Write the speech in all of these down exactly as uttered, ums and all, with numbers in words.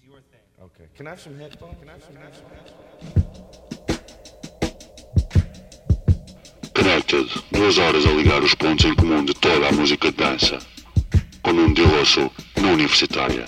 Okay. Can I have some headphones? Can I have some headphones? Connected, duas horas a ligar os pontos em comum de toda a música de dança, com um de osso na Universitária.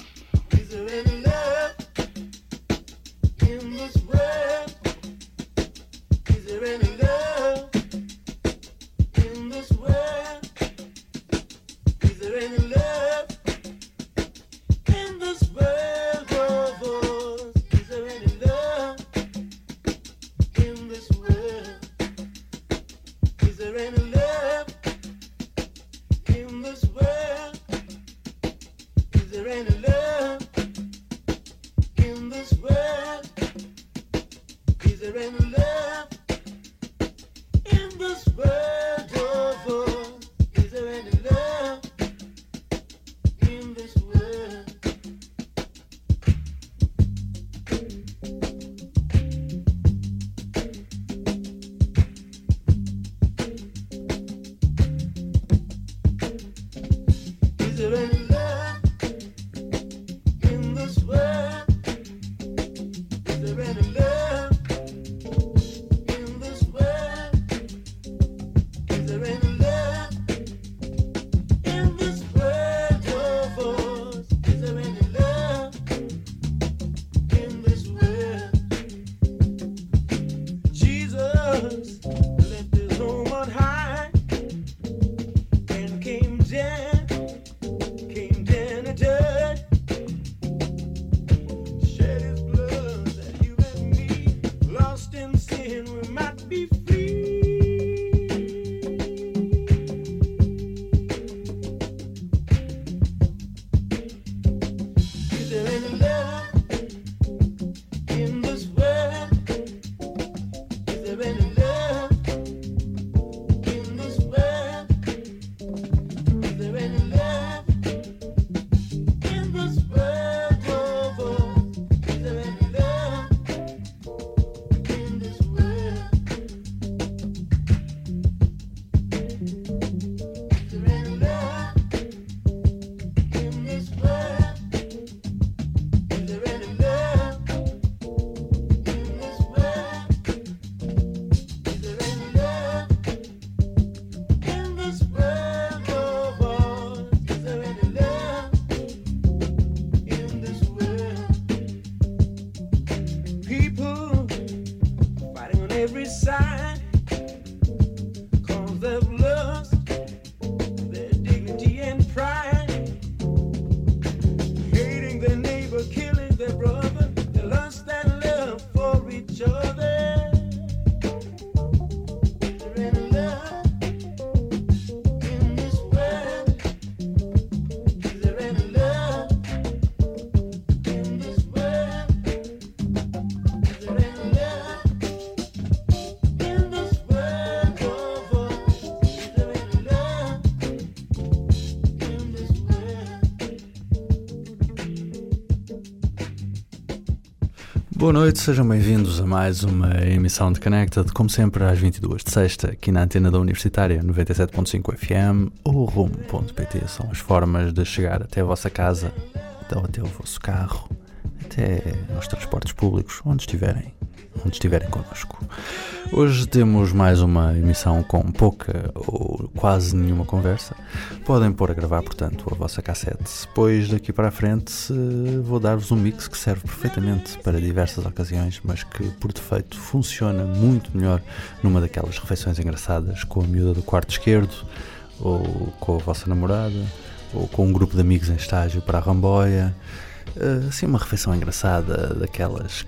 Boa noite, sejam bem-vindos a mais uma emissão de Connected, como sempre às vinte e duas de sexta, aqui na antena da Universitária, noventa e sete ponto cinco F M ou rumo ponto pt. São as formas de chegar até a vossa casa, até, até o vosso carro, até aos transportes públicos, onde estiverem, onde estiverem connosco. Hoje temos mais uma emissão com pouca ou quase nenhuma conversa. Podem pôr a gravar, portanto, a vossa cassete. Depois, daqui para a frente, vou dar-vos um mix que serve perfeitamente para diversas ocasiões, mas que, por defeito, funciona muito melhor numa daquelas refeições engraçadas com a miúda do quarto esquerdo, ou com a vossa namorada, ou com um grupo de amigos em estágio para a ramboia. Assim, uma refeição engraçada, daquelas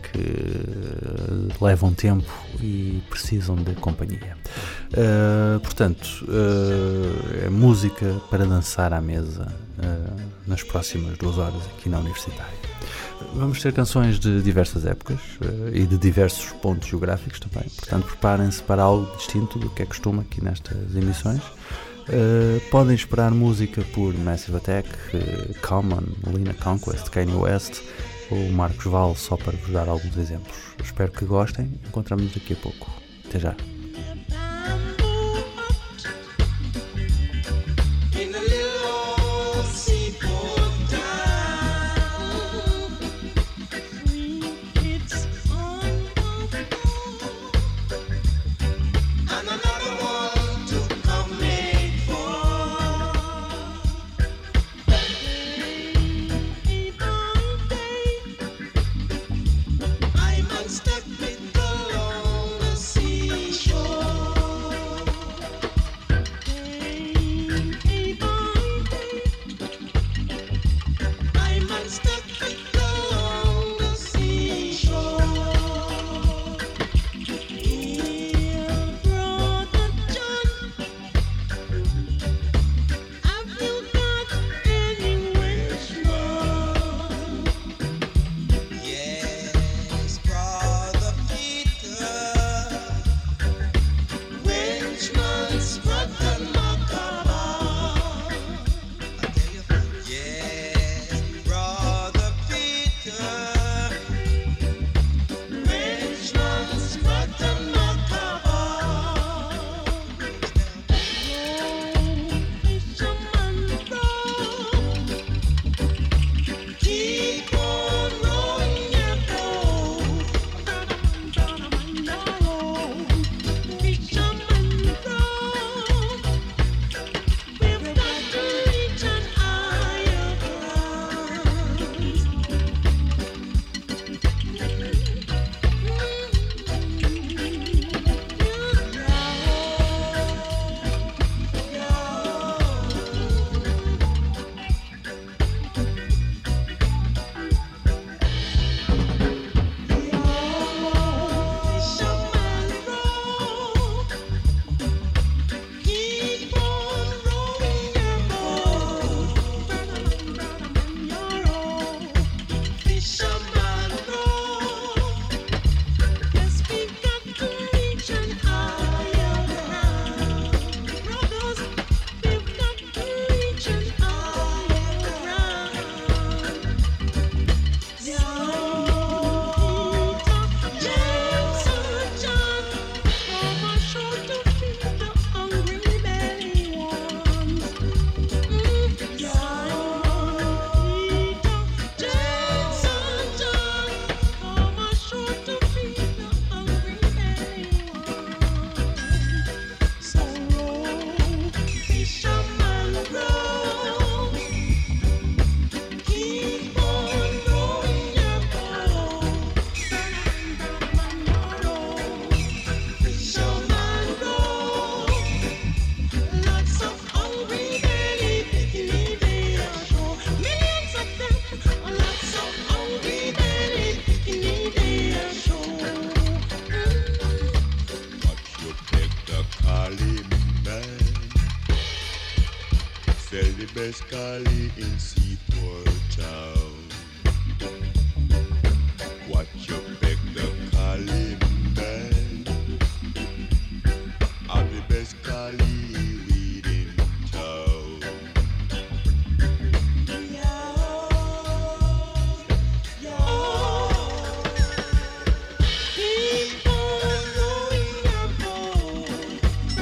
que levam tempo e precisam de companhia. Uh, portanto, uh, é música para dançar à mesa uh, nas próximas duas horas aqui na Universitária. Vamos ter canções de diversas épocas uh, e de diversos pontos geográficos também. Portanto, preparem-se para algo distinto do que é costume aqui nestas emissões. Uh, podem esperar música por Massive Attack, uh, Common, Lina Conquest, Kanye West ou Marcos Val, só para vos dar alguns exemplos. Espero que gostem. Encontramos-nos daqui a pouco. Até já. Mescali in Seaport Town. Watch you pick the Cali man. I'm the best Cali weed in town. Keep on rolling your boat.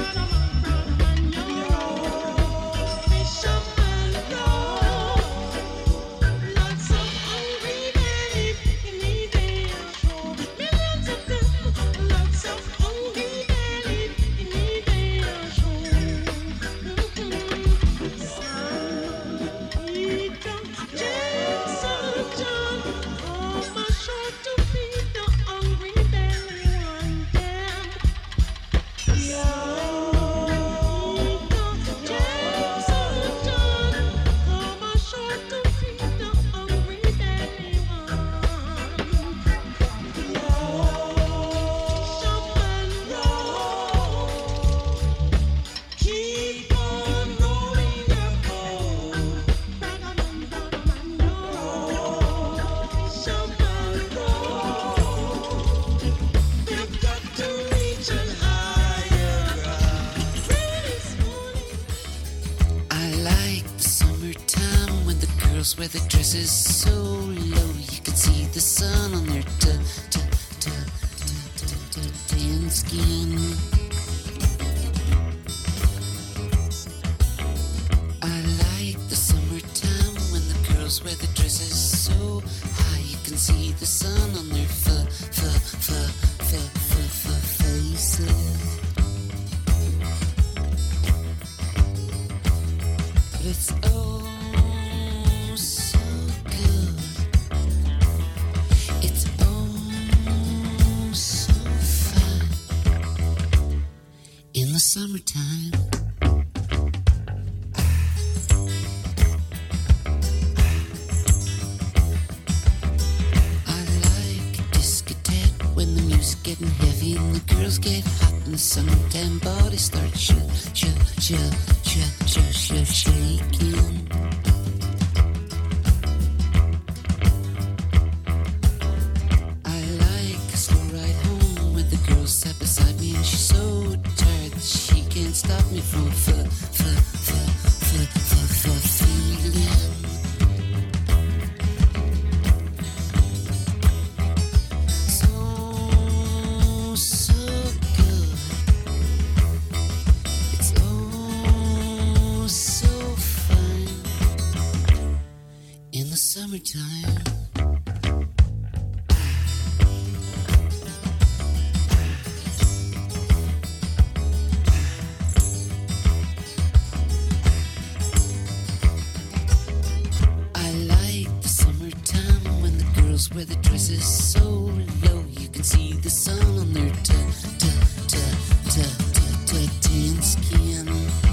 Where the dress is so low, you can see the sun on their t- t- t- t- t- tan skin. I like the summertime when the girls wear the dresses so high, you can see the sun on their f- f- f- f- f- f- faces. But it's oh the summertime. I like a discotheque when the music's getting heavy and the girls get hot and the summertime body starts sh sh sh sh sh sh shaking. I like a slow ride home with the girl sat beside me and she's so she can't stop me from f f f f f f feeling. So so good. It's oh so fine in the summertime. Where the dress is so low, you can see the sun on their t t t t t t tan skin.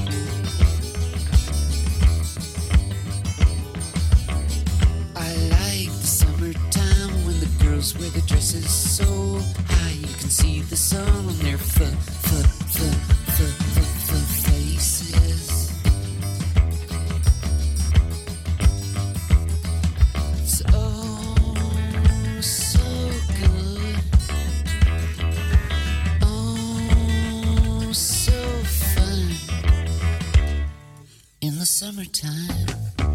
I like the summertime when the girls wear the dresses so high, you can see the sun on their f f f f f f faces. So summertime.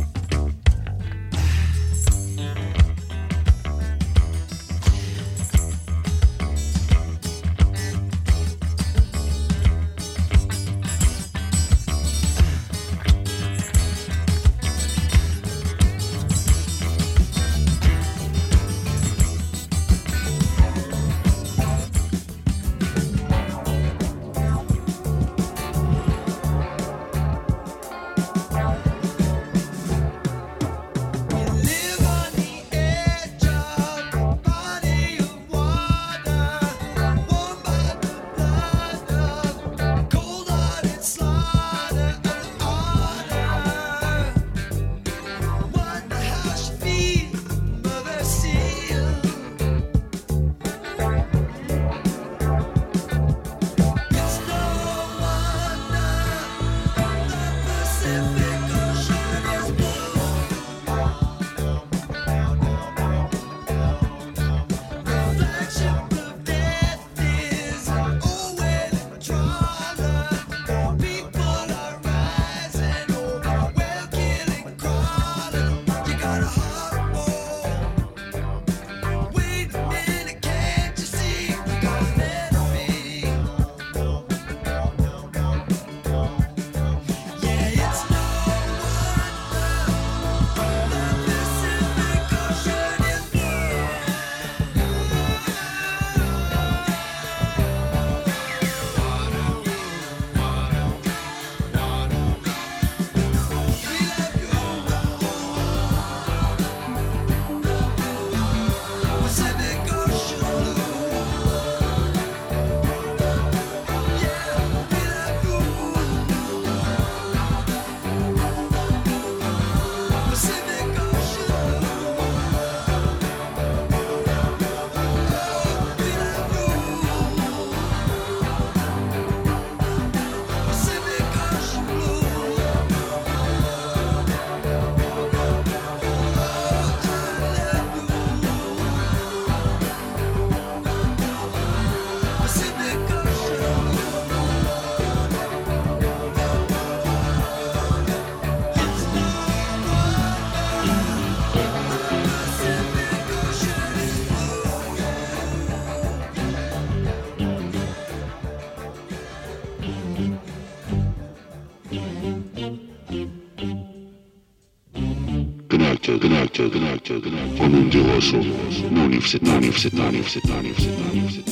Connected, connected, connected, connected. Con un dio rosso. Non università, università, università, università, università,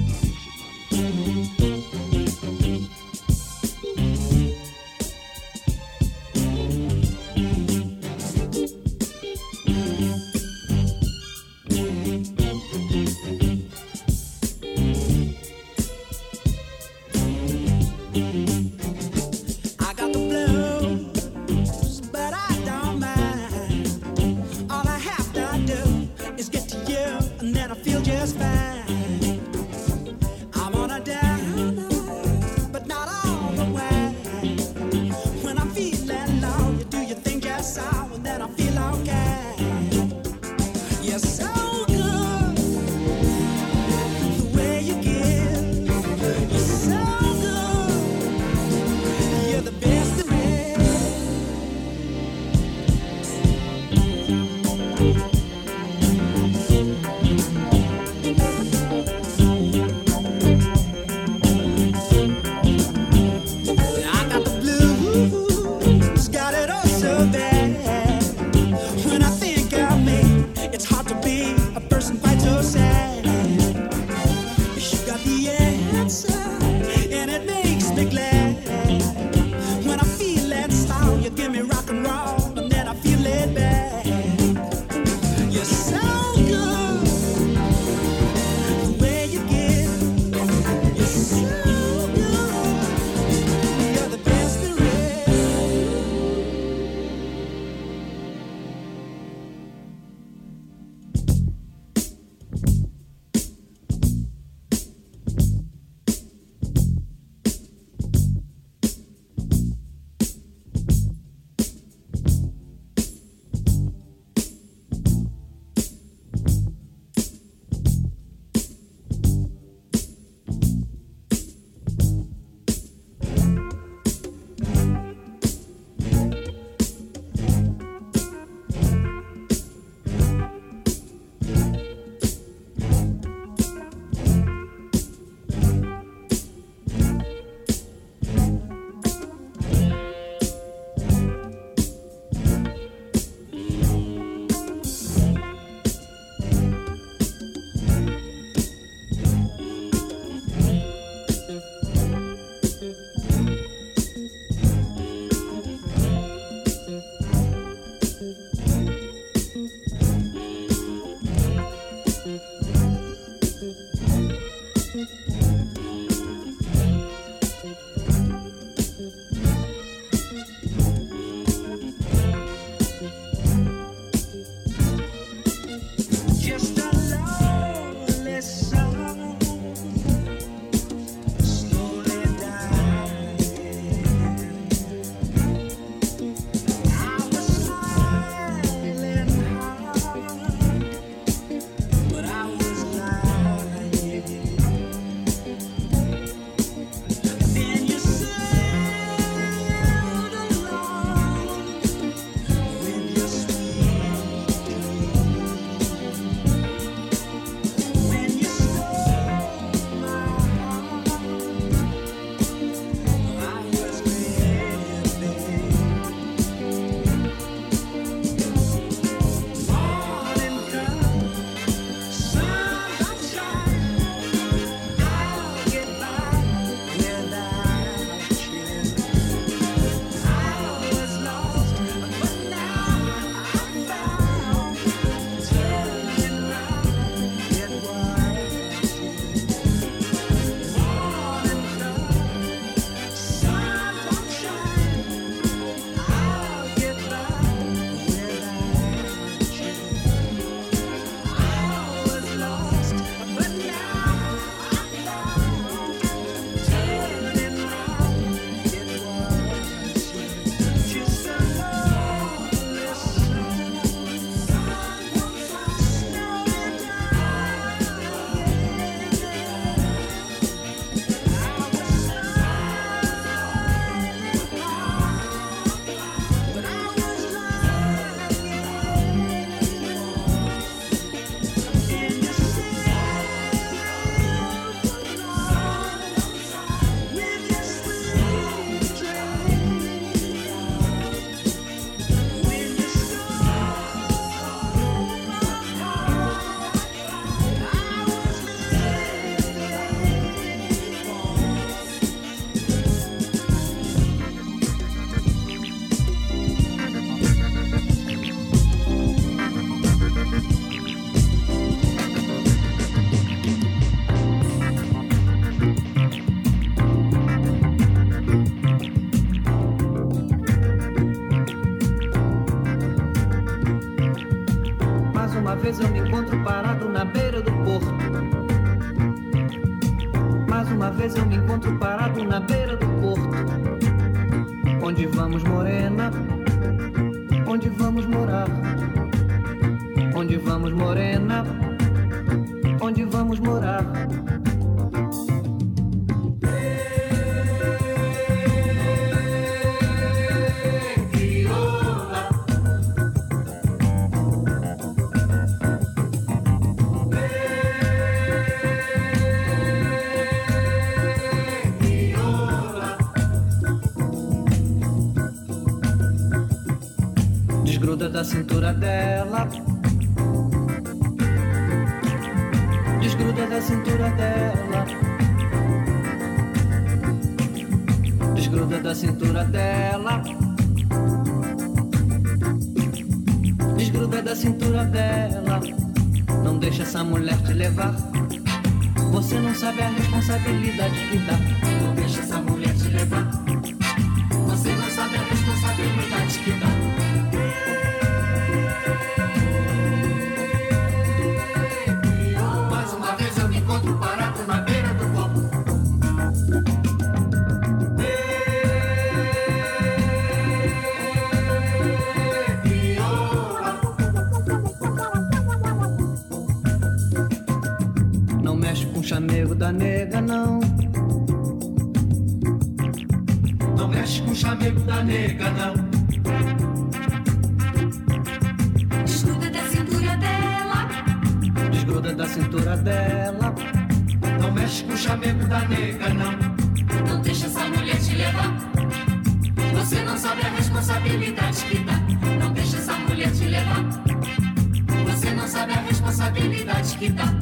università. encontro parado na beira do porto. Mais uma vez eu me encontro parado na beira do porto. Onde vamos, morena? Onde vamos morar? Onde vamos, morena? Onde vamos morar? Desgruda da cintura dela. Desgruda da cintura dela. Desgruda da cintura dela. Desgruda da cintura dela. Não deixa essa mulher te levar. Você não sabe a responsabilidade que dá. Não deixa essa mulher te levar. Você não sabe a responsabilidade que dá. Parado na beira do copo. Não mexe com o chamego da nega, não. Não mexe com o chamego da nega, não. Desgruda da cintura dela. Desgruda da cintura dela. Não mexe com o chamego da nega, não. Não deixa essa mulher te levar. Você não sabe a responsabilidade que dá. Não deixa essa mulher te levar. Você não sabe a responsabilidade que dá.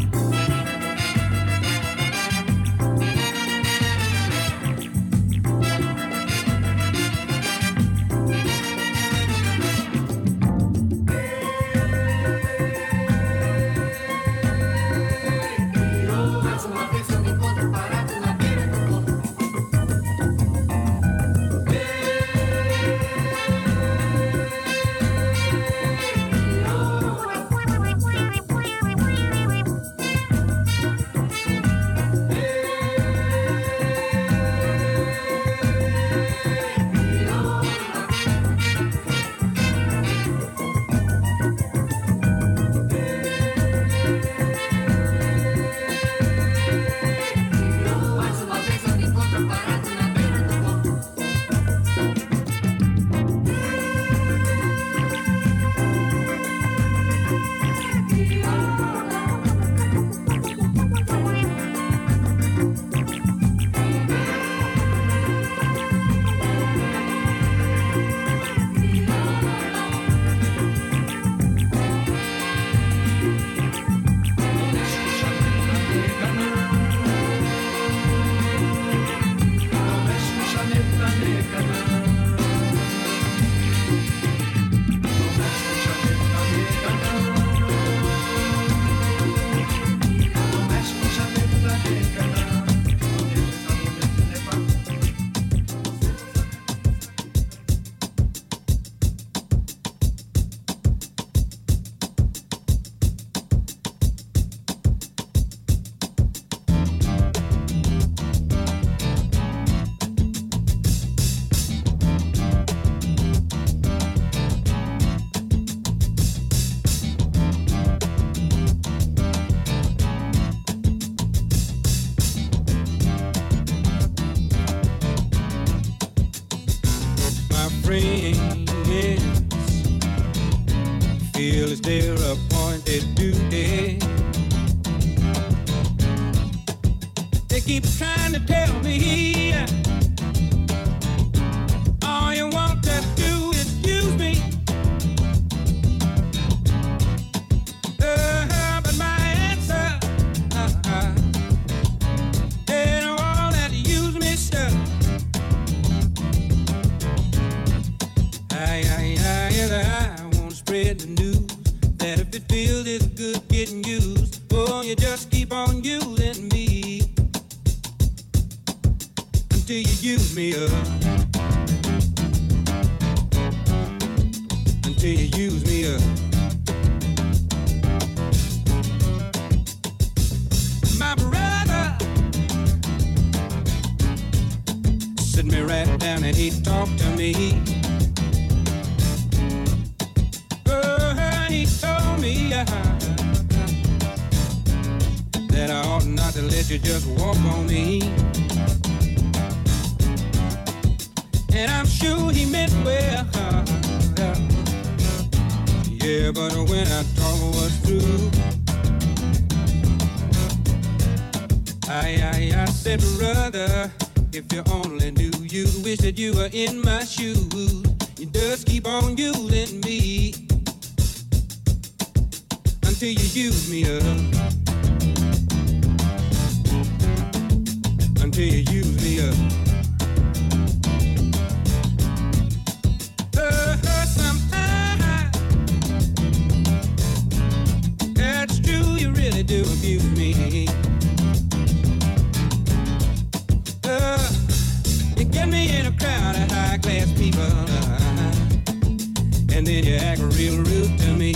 Feel it's their appointed duty. They keep trying to tell me all you want to do is use me. Uh, but my answer, uh-uh, they don't all that use me stuff. I, I, I, I want to spread the news that if it feels it's good getting used, oh, you just keep on using me until you use me up. Until you use me up. me. Oh, he told me uh, that I ought not to let you just walk on me. And I'm sure he meant well. Uh, uh, yeah, but when I talk was through, I, I, I said, brother, if you only knew, you wish that you were in my shoes. You just keep on using me until you use me up. Until you use me up. Uh, sometimes that's true, you really do abuse me. Uh, you get me in a crowd of high-class people, uh, and then you act real rude to me.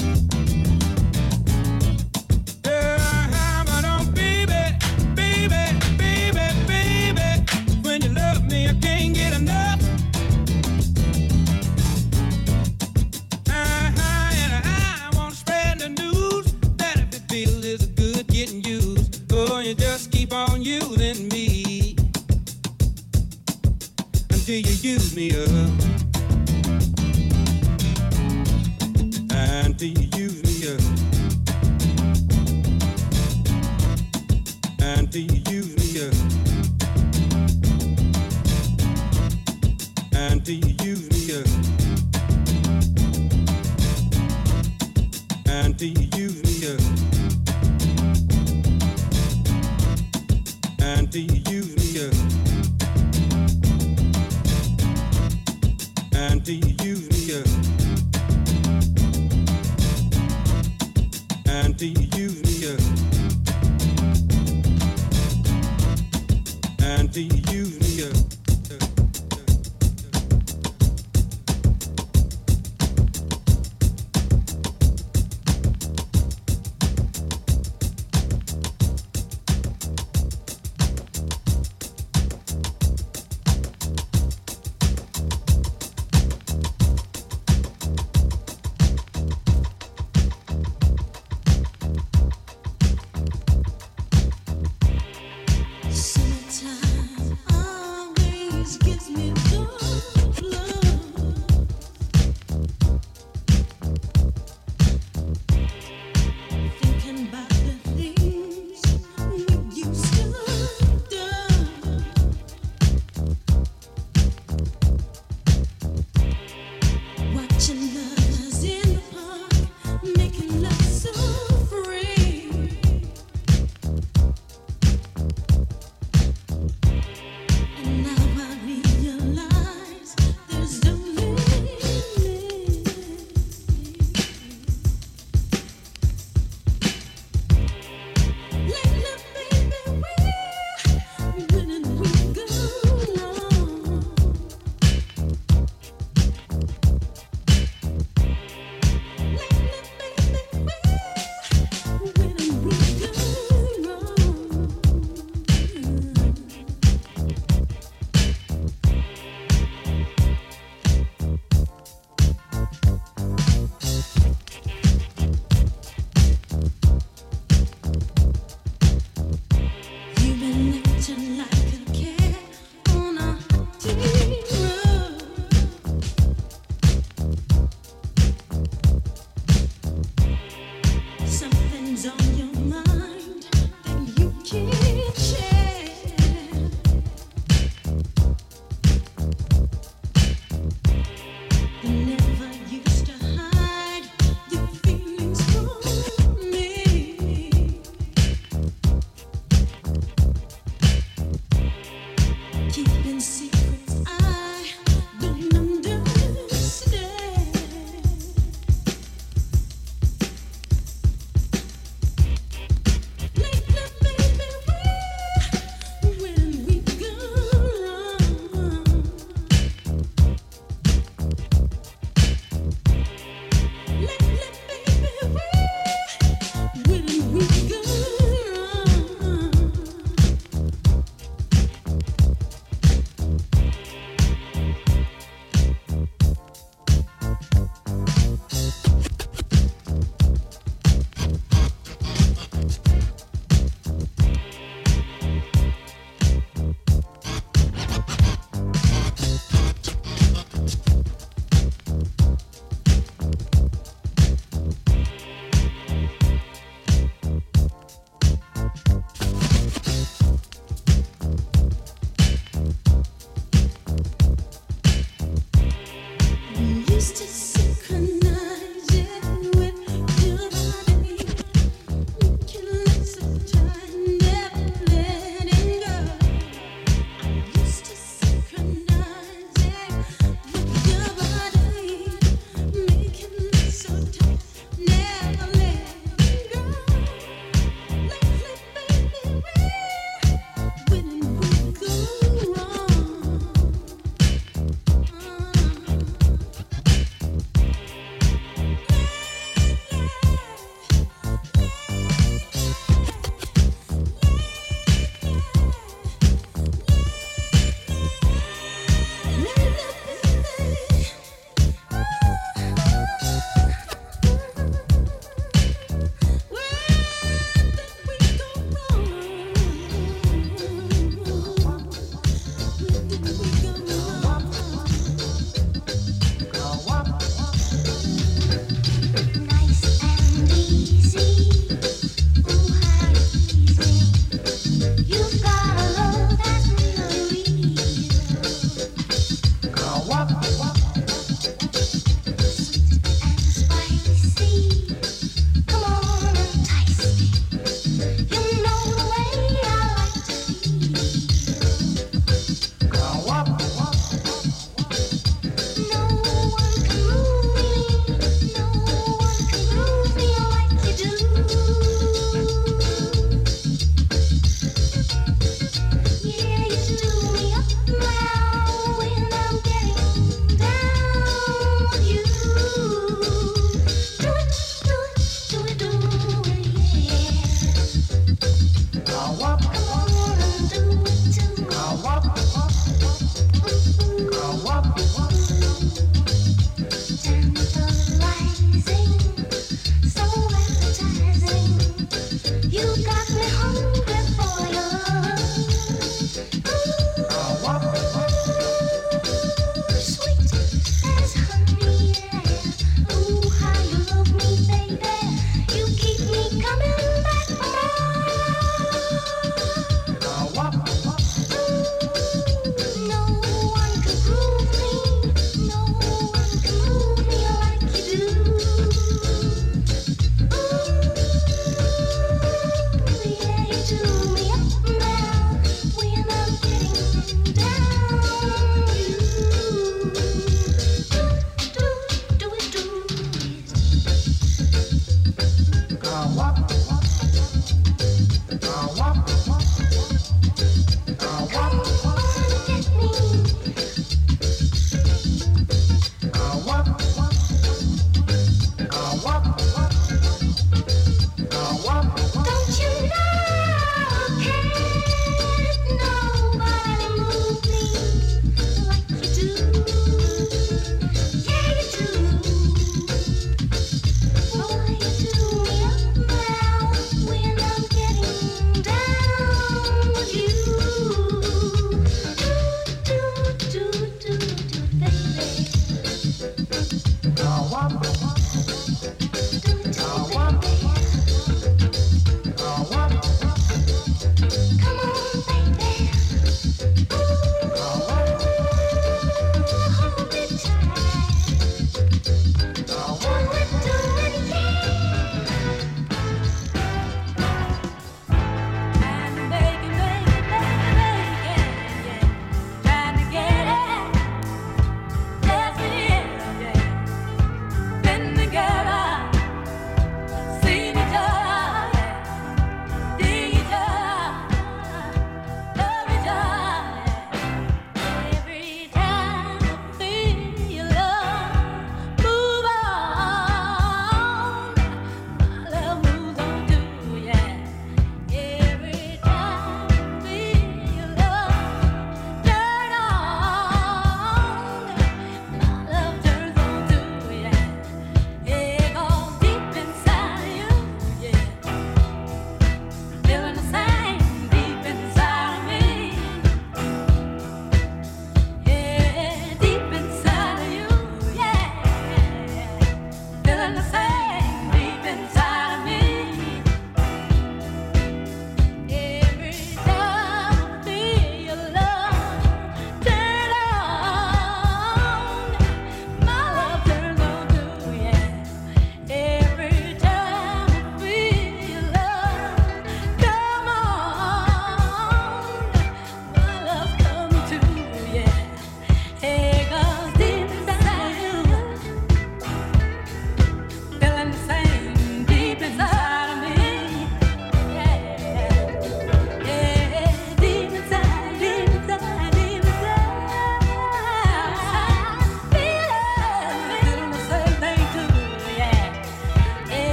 Uh, but oh, baby, baby, baby, baby, when you love me, I can't get enough. Uh-huh, and I want to spread the news that if it feels it's good getting used, oh, you just keep on using me. Until you use me up. Until you use me up. Until you use me up. Until you use me up. Until you use me up. Until you use me up. Until you use me up. Until you use me up. Until you use me up. Summertime, I'm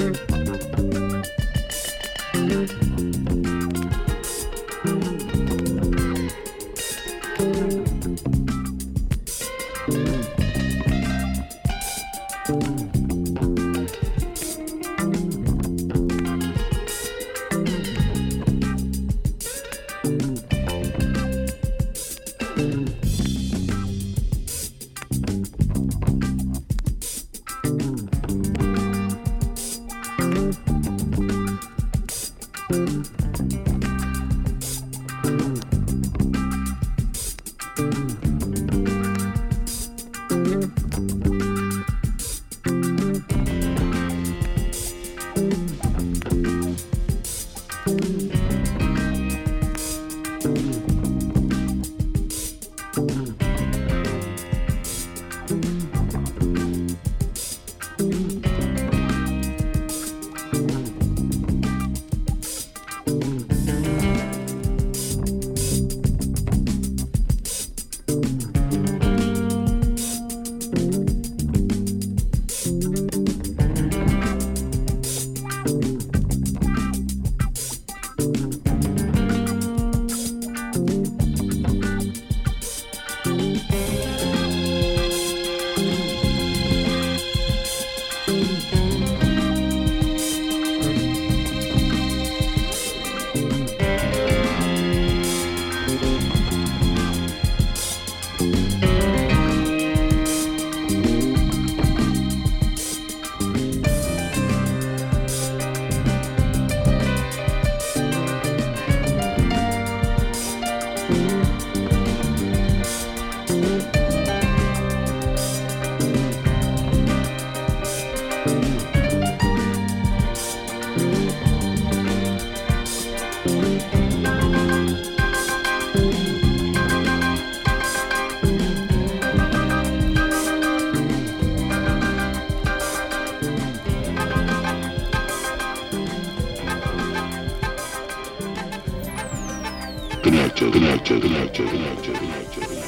Connected, connected, connected, connected, connected, connected.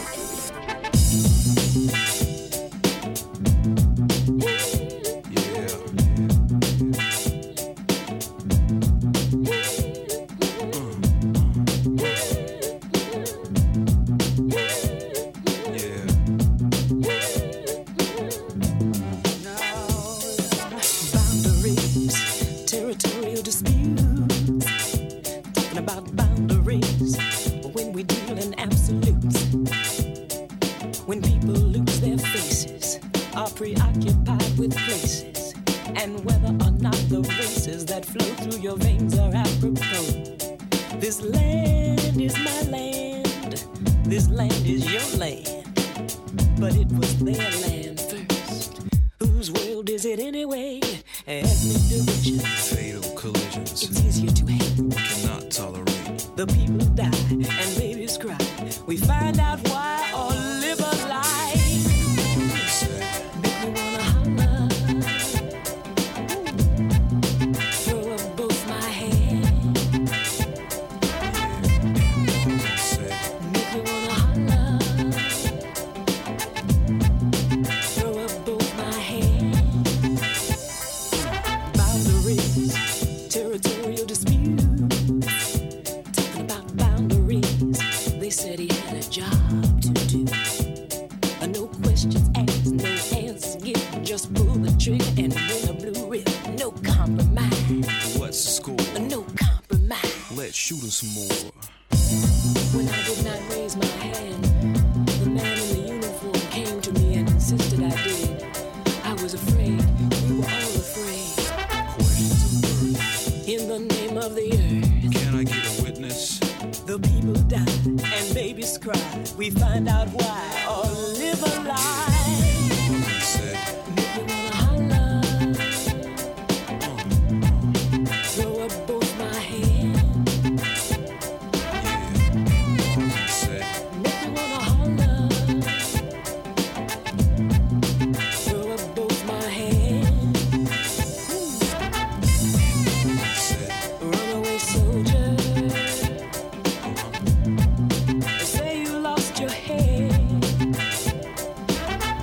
Say you lost your head.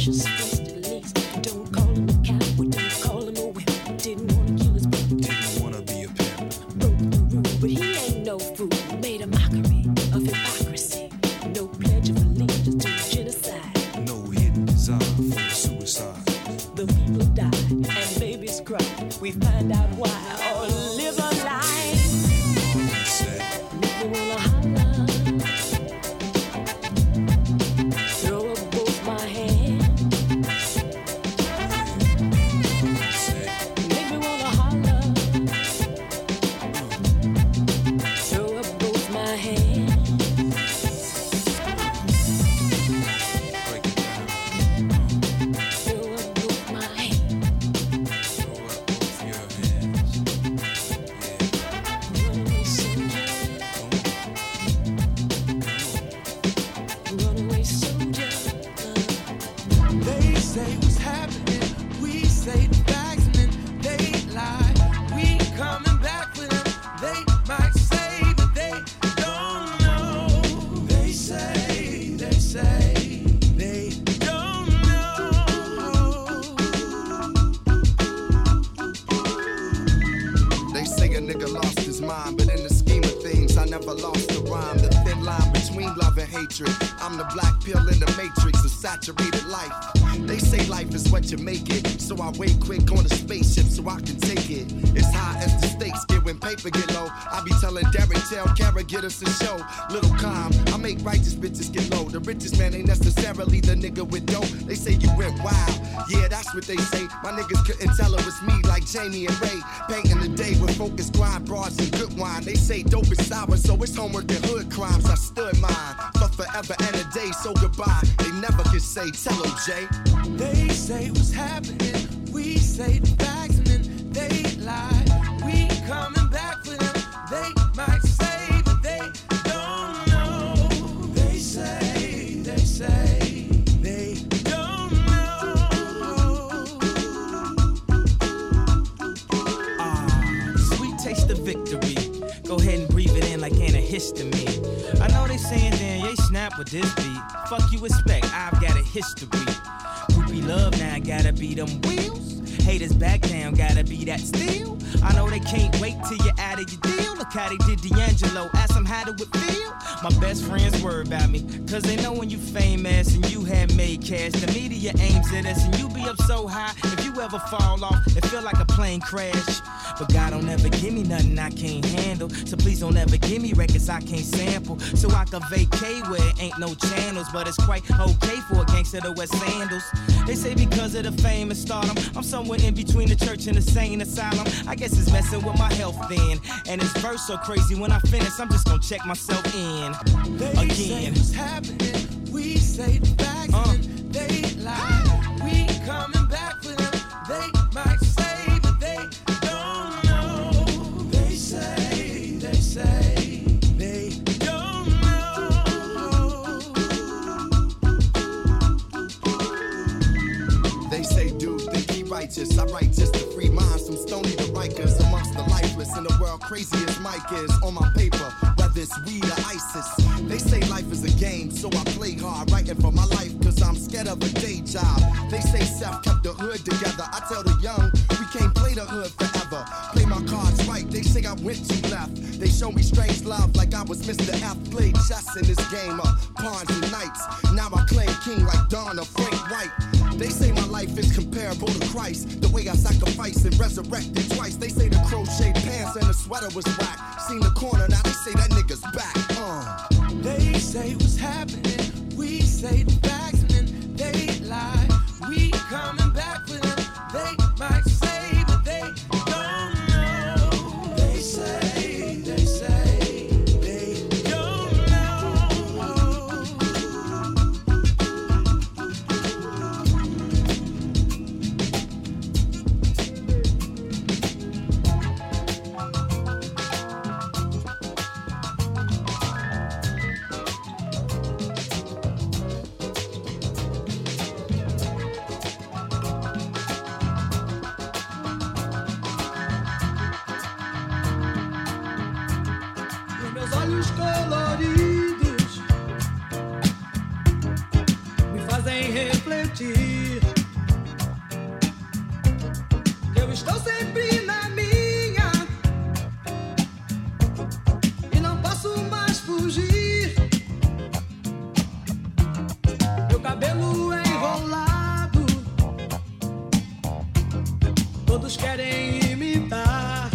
precious face at least. Don't call him a coward, don't call him a wimp. Didn't wanna kill his brother, didn't wanna be a pimp. Broke the rule, but he ain't no fool. Made a mockery of hypocrisy. No pledge of allegiance to genocide. No hidden desire for suicide. The people died and babies cried. We find out why. Or live a lie. Make me wanna holler. Throw up both my hands. Make me wanna holler. Throw up both my hands. I'm the black pill in the matrix of saturated life. They say life is what you make it, so I wait quick on a spaceship so I can take it. It's high as the stakes get when paper get low. I be telling Derek, tell Kara, get us a show. Little calm, I make righteous bitches get low. The richest man ain't necessarily the nigga with dope. They say you went wild, yeah, that's what they say. My niggas couldn't tell it was me like Jamie and Ray. Painting the day with focused grind, broads and good wine. They say dope is sour, so it's homework and hood crimes. I stood mine for forever and a day, so goodbye. They never could say, tell them, Jay. They say what's happening, we say the facts and then they lie. We coming back for them, they might say, but they don't know. They say, they say, they don't know. Ah, sweet taste of victory. Go ahead and breathe it in like antihistamine. I know they saying, damn, they snap with this beat. Fuck you expect, I've got a history. Groupie love now, gotta be them wheels. Haters back down, gotta be that steel. I know they can't wait till you're out of your deal. Look how they did D'Angelo, ask them how do it feel. My best friends worry about me, cause they know when you famous and you have made cash. The media aims at us and you be up so high. If you ever fall off, it feel like a plane crash. But God don't ever give me nothing I can't handle. So please don't ever give me records I can't sample. So I can vacate where it ain't no channels. But it's quite okay for a gangster to wear sandals. They say because of the fame and stardom, I'm somewhere in between the church and the sane asylum. I guess it's messing with my health then. And this verse so crazy, when I finish, I'm just gonna check myself in. They again. Say what's happening, we say the facts uh. and they lie. We coming back for them, they might say, but they don't know. They say, they say, they don't know. They say, dude, think he righteous. I write just to free minds from stony to Rikers. Amongst the lifeless in the world, crazy as Mike is. On my paper, whether it's weed or ISIS. They say life is a game, so I play hard. Writing for my life, cause I'm scared of a day job. They say Seth kept the hood together. I tell the young, we can't play the hood forever. Play my cards right, they say I went too left. They show me strange love like I was Mister F. Played chess in this game of pawns and knights. Now I claim king like Don or Frank White. They say my life is comparable to Christ. The way I sacrificed and resurrected twice. They say the crochet pants and the sweater was whack. Seen the corner, now they say that nigga's back. Uh. They say what's happening, we say the facts and then they lie. We coming back for them, they might say, but they don't know. They say, they say, they don't know. refletir. Eu estou sempre na minha e não posso mais fugir. Meu cabelo é enrolado, todos querem imitar.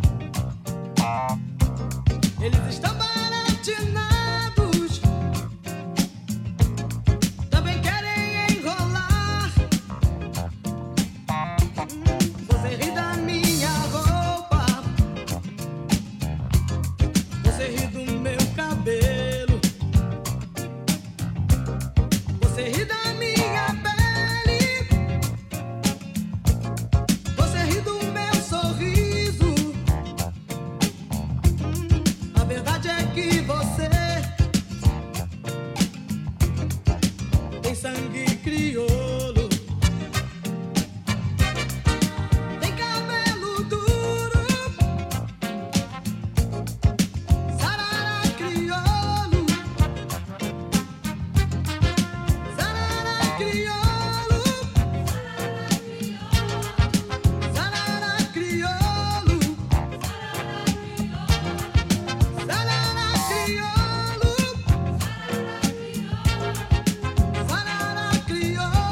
Eles estão baratinados, também querem enrolar. Você ri da minha roupa, você ri do meu cabelo, você ri da minha pele, você ri do meu sorriso. A verdade é que você tem sangue crioulo, tem cabelo duro, sarará crioulo, sarará crioulo, sarará crioulo, sarará crioulo, sarará crioulo.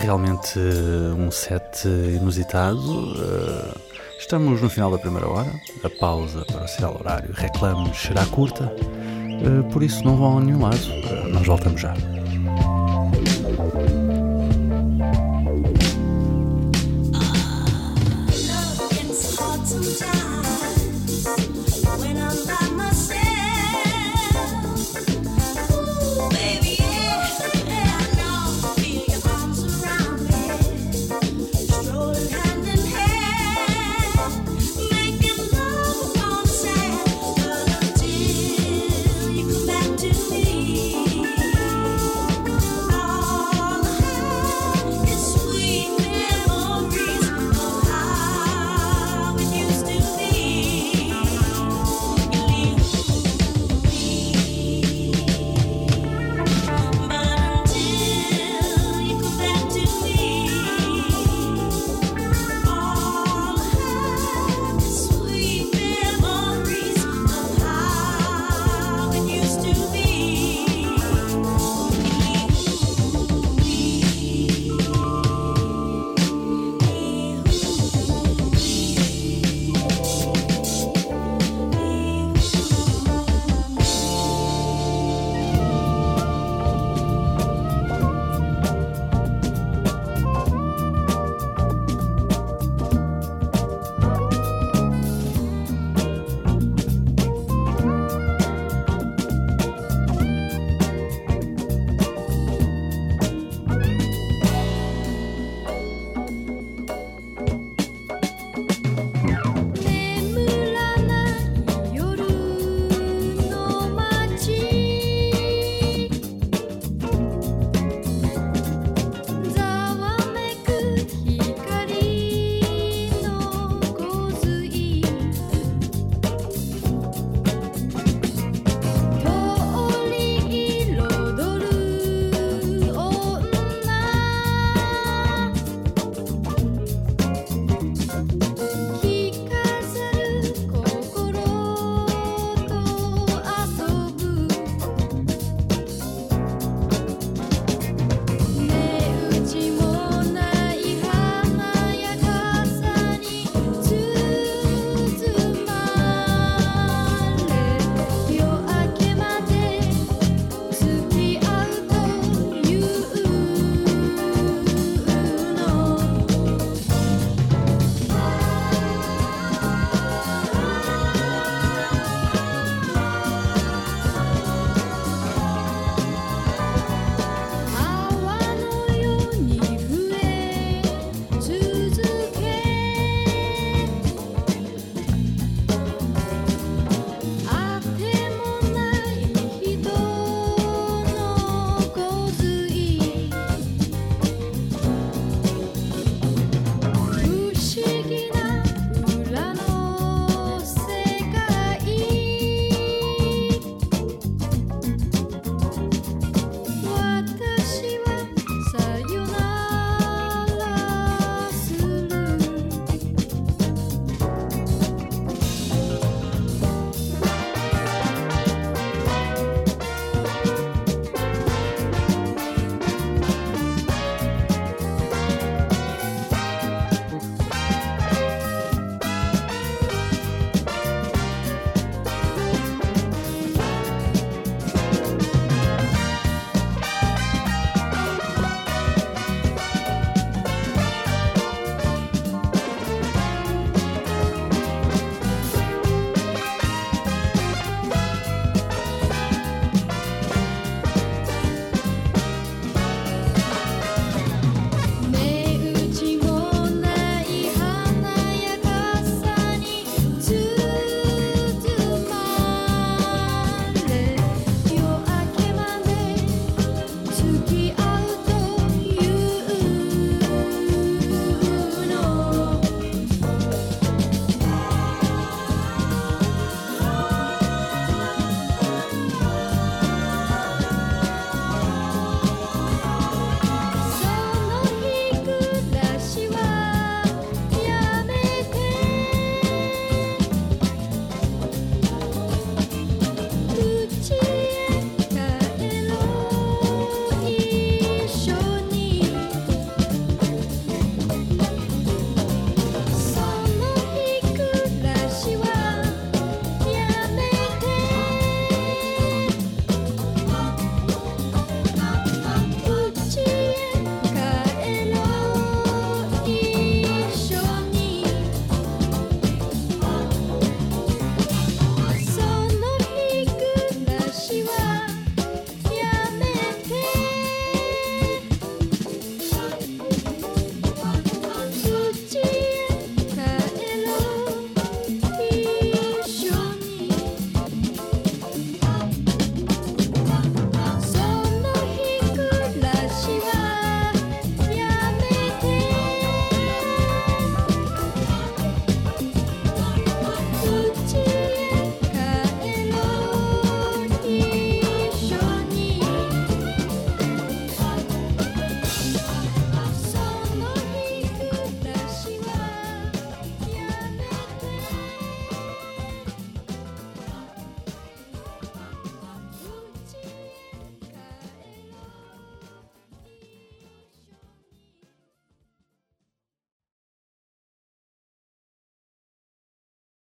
realmente um set inusitado. Estamos no final da primeira hora. A pausa para o sinal horário reclame será curta, por isso não vão a nenhum lado. Nós voltamos já.